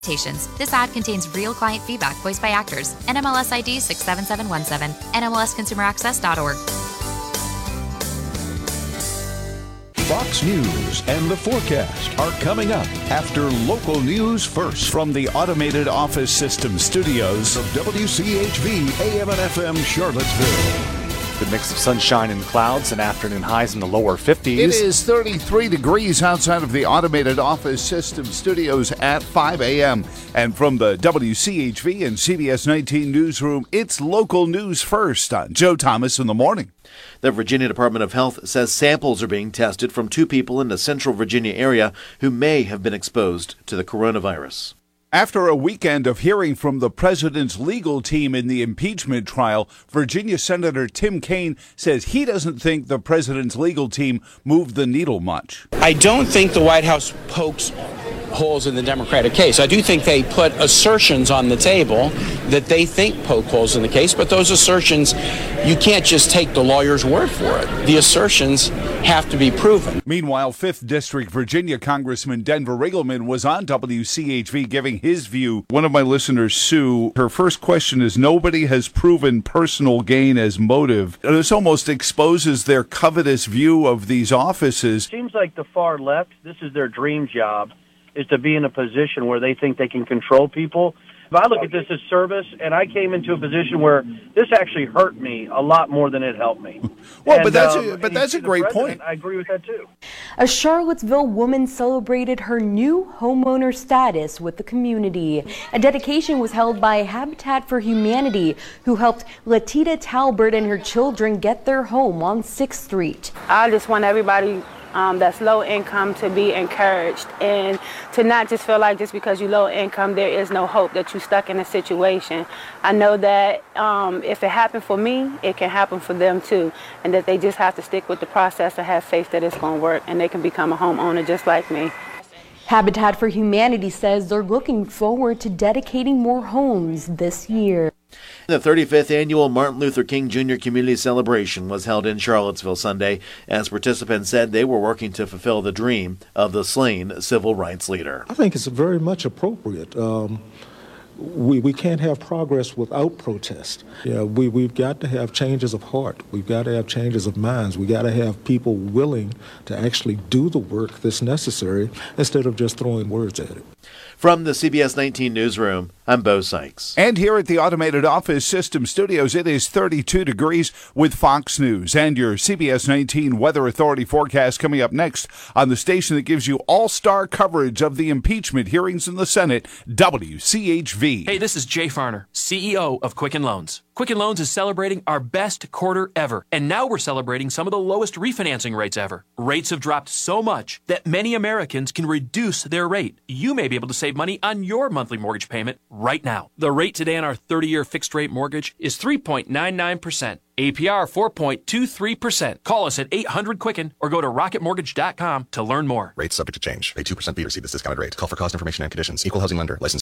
expectations. This ad contains real client feedback voiced by actors. NMLS ID 67717. NMLSConsumerAccess.org. Fox News and the forecast are coming up after local news first from the Automated Office System studios of WCHV AM and FM Charlottesville. Good mix of sunshine and clouds and afternoon highs in the lower 50s. It is 33 degrees outside of the Automated Office System studios at 5 a.m. And from the WCHV and CBS 19 newsroom, it's local news first on Joe Thomas in the morning. The Virginia Department of Health says samples are being tested from 2 people in the central Virginia area who may have been exposed to the coronavirus. After a weekend of hearing from the president's legal team in the impeachment trial, Virginia Senator Tim Kaine says he doesn't think the president's legal team moved the needle much. I don't think the White House pokes holes in the Democratic case. I do think they put assertions on the table that they think poke holes in the case, but those assertions, you can't just take the lawyer's word for it. The assertions have to be proven. Meanwhile, 5th District Virginia Congressman Denver Riggleman was on WCHV giving his view. One of my listeners, Sue, her first question is, nobody has proven personal gain as motive. This almost exposes their covetous view of these offices. Seems like the far left, this is their dream job, is to be in a position where they think they can control people. If I look at this as service, and I came into a position where this actually hurt me a lot more than it helped me. Well, but that's a great point. I agree with that, too. A Charlottesville woman celebrated her new homeowner status with the community. A dedication was held by Habitat for Humanity, who helped Latita Talbert and her children get their home on 6th Street. I just want everybody that's low income to be encouraged and to not just feel like just because you're low income there is no hope, that you're stuck in a situation. I know that if it happened for me, it can happen for them too, and that they just have to stick with the process and have faith that it's going to work and they can become a homeowner just like me. Habitat for Humanity says they're looking forward to dedicating more homes this year. The 35th annual Martin Luther King Jr. Community Celebration was held in Charlottesville Sunday, as participants said they were working to fulfill the dream of the slain civil rights leader. I think it's very much appropriate. We can't have progress without protest. We've got to have changes of heart. We've got to have changes of minds. We've got to have people willing to actually do the work that's necessary instead of just throwing words at it. From the CBS 19 newsroom, I'm Bo Sykes. And here at the Automated Office System studios, it is 32 degrees with Fox News. And your CBS 19 Weather Authority forecast coming up next on the station that gives you all-star coverage of the impeachment hearings in the Senate, WCHV. Hey, this is Jay Farner, CEO of Quicken Loans. Quicken Loans is celebrating our best quarter ever, and now we're celebrating some of the lowest refinancing rates ever. Rates have dropped so much that many Americans can reduce their rate. You may be able to save money on your monthly mortgage payment right now. The rate today on our 30-year fixed-rate mortgage is 3.99%. APR 4.23%. Call us at 800-QUICKEN or go to rocketmortgage.com to learn more. Rates subject to change. Pay 2% fee to receive this discounted rate. Call for cost information and conditions. Equal housing lender. License